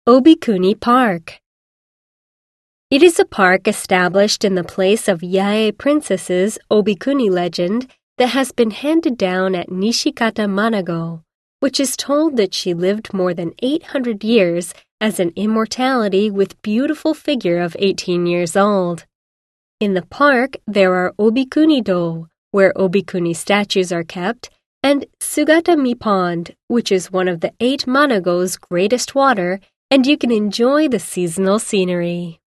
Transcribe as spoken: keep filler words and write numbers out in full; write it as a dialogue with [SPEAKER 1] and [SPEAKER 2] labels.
[SPEAKER 1] Obikuni Park. It is a park established in the place of Yae Princess's Obikuni legend that has been handed down at Nishikata Manago, which is told that she lived more than eight hundred years as an immortality with beautiful figure of eighteen years old. In the park, there are Obikuni-do, where Obikuni statues are kept, and Sugatami Pond, which is one of the eight Manago's greatest water, and you can enjoy the seasonal scenery.